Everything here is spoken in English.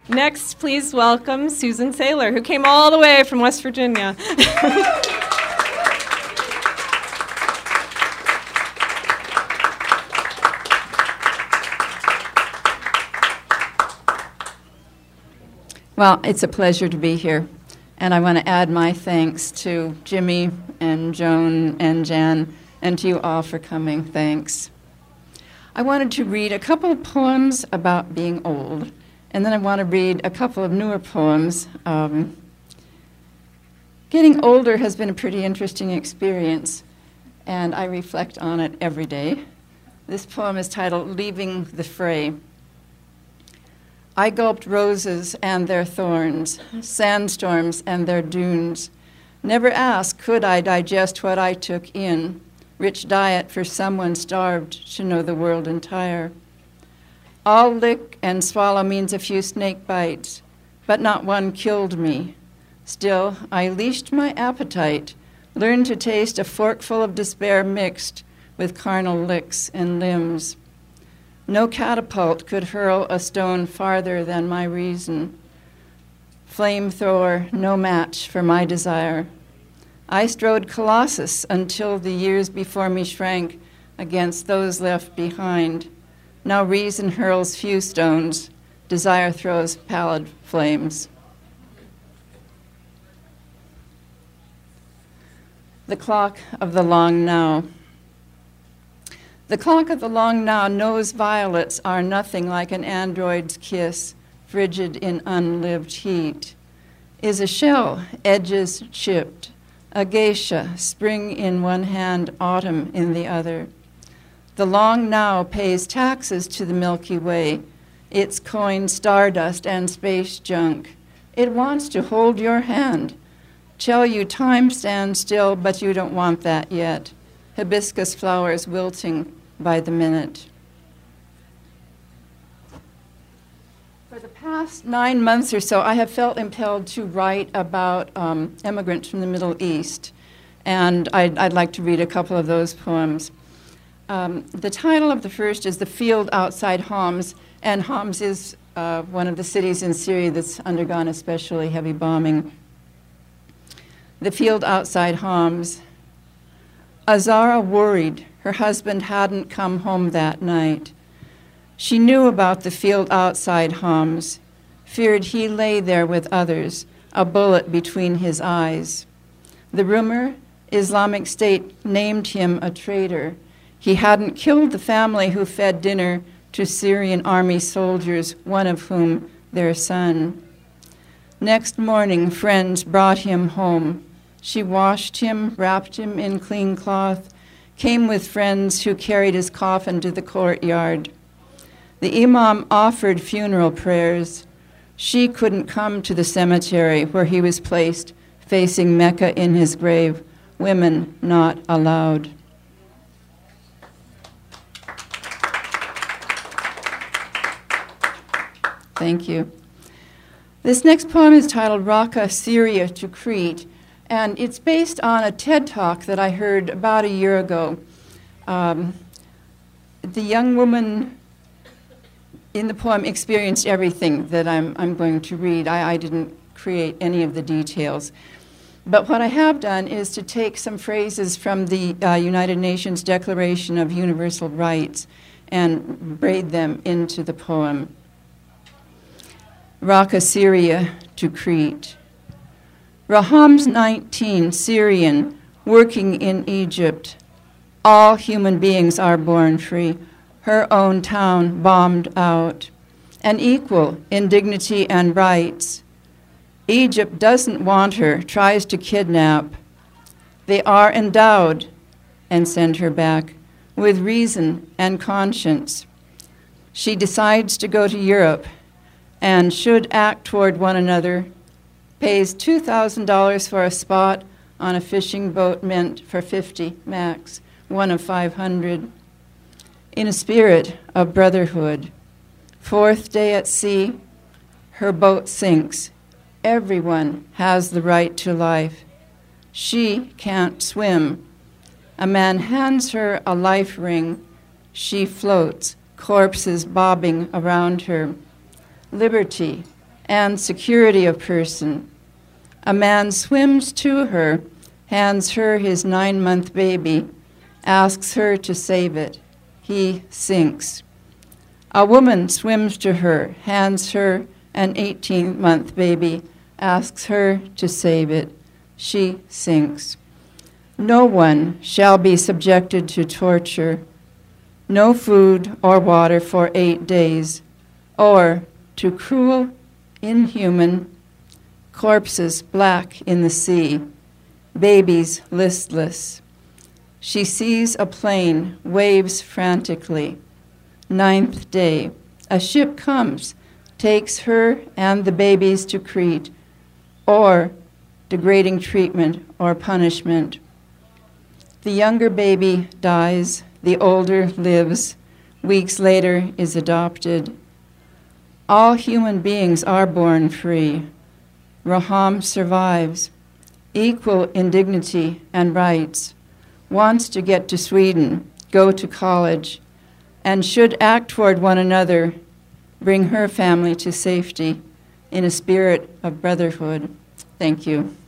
Next, please welcome Susan Saylor, who came all the way from West Virginia. Well, it's a pleasure to be here, and I want to add my thanks to Jimmy and Joan and Jan, and to you all for coming. Thanks. I wanted to read a couple of poems about being old, and then I want to read a couple of newer poems. Getting older has been a pretty interesting experience, and I reflect on it every day. This poem is titled Leaving the Fray. I gulped roses and their thorns, sandstorms and their dunes. Never asked, could I digest what I took in? Rich diet for someone starved to know the world entire. All lick and swallow means a few snake bites, but not one killed me. Still, I leashed my appetite, learned to taste a forkful of despair mixed with carnal licks and limbs. No catapult could hurl a stone farther than my reason. Flamethrower, no match for my desire. I strode Colossus until the years before me shrank against those left behind. Now reason hurls few stones, desire throws pallid flames. The clock of the long now. The clock of the long now knows violets are nothing like an android's kiss, frigid in unlived heat. Is a shell, edges chipped, a geisha, spring in one hand, autumn in the other. The long now pays taxes to the Milky Way, its coin stardust and space junk. It wants to hold your hand, tell you time stands still, but you don't want that yet. Hibiscus flowers wilting by the minute. For the past 9 months or so, I have felt impelled to write about immigrants from the Middle East, and I'd like to read a couple of those poems. The title of the first is The Field Outside Homs, and Homs is one of the cities in Syria that's undergone especially heavy bombing. The Field Outside Homs. Azara worried her husband hadn't come home that night. She knew about the field outside Homs, feared he lay there with others, a bullet between his eyes. The rumor, Islamic State named him a traitor. He hadn't killed the family who fed dinner to Syrian army soldiers, one of whom their son. Next morning, friends brought him home. She washed him, wrapped him in clean cloth, came with friends who carried his coffin to the courtyard. The imam offered funeral prayers. She couldn't come to the cemetery where he was placed, facing Mecca in his grave. Women not allowed. Thank you. This next poem is titled Raqqa, Syria to Crete, and it's based on a TED Talk that I heard about a year ago. The young woman in the poem experienced everything that I'm going to read. I didn't create any of the details. But what I have done is to take some phrases from the United Nations Declaration of Universal Rights and braid them into the poem. Raqqa, Syria to Crete. Raham's 19, Syrian, working in Egypt. All human beings are born free. Her own town bombed out. And equal in dignity and rights. Egypt doesn't want her, tries to kidnap. They are endowed, and send her back, with reason and conscience. She decides to go to Europe and should act toward one another, pays $2,000 for a spot on a fishing boat meant for 50 max, one of 500. In a spirit of brotherhood, fourth day at sea, her boat sinks. Everyone has the right to life. She can't swim. A man hands her a life ring. She floats, corpses bobbing around her. Liberty and security of person. A man swims to her, hands her his 9-month baby, asks her to save it. He sinks. A woman swims to her, hands her an 18-month baby, asks her to save it. She sinks. No one shall be subjected to torture, no food or water for 8 days, or to cruel, inhuman corpses black in the sea, babies listless. She sees a plane, waves frantically. 9th day, a ship comes, takes her and the babies to Crete, or degrading treatment or punishment. The younger baby dies, the older lives, weeks later is adopted. All human beings are born free. Raham survives, equal in dignity and rights, wants to get to Sweden, go to college, and should act toward one another, bring her family to safety in a spirit of brotherhood. Thank you.